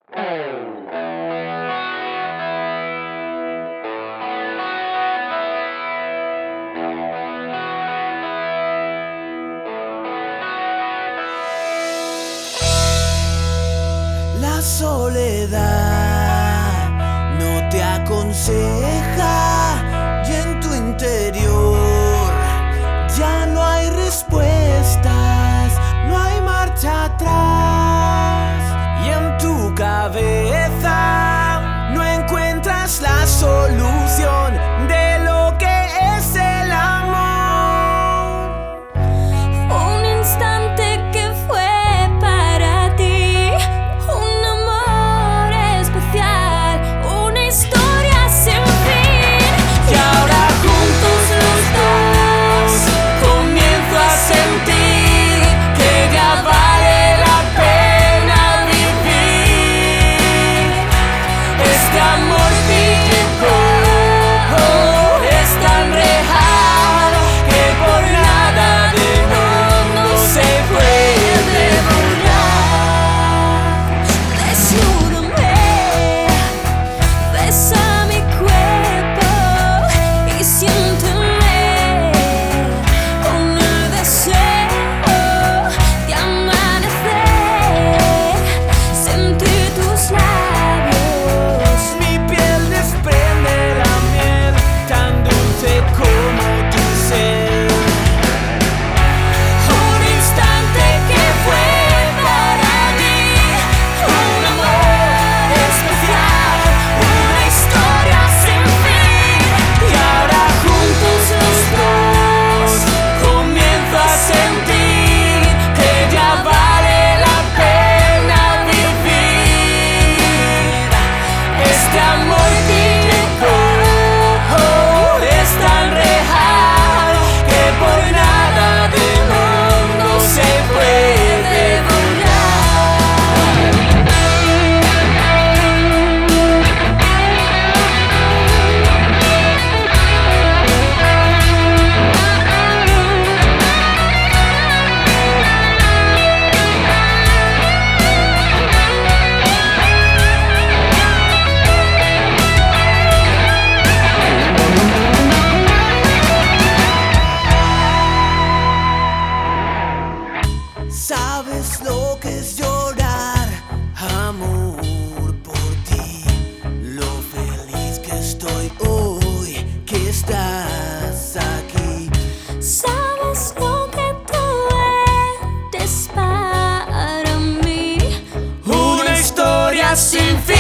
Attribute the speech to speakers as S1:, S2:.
S1: La soledad no te aconseja y en tu interior ya no hay respuestas, no hay marcha atrás y en tu cabeza no encuentras la solución de lo que es el amor.
S2: Un instante que fue para ti, un amor especial, una historia sin fin.
S1: Y ahora juntos los dos comienzo a sentir que ya vale la pena vivir. Este amor típico es tan real que por nada del mundo se puede borrar.
S2: Desnúdame, besa mi cuerpo y siénteme con el deseo de amanecer, sentir tus labios.
S1: Mi piel desprende la miel tan dulce como tu ser.
S2: Un instante que fue para ti, un amor especial, una historia sin fin.
S1: Y ahora juntos los dos comienzo a sentir que ya vale la pena vivir. Este amor típico es tan real que por nada del mundo se puede borrar. Sabes lo que es llorar, amor, por ti. Lo feliz que estoy hoy que estás aquí.
S2: Sabes lo que tú eres para mí.
S1: Una historia sin fin.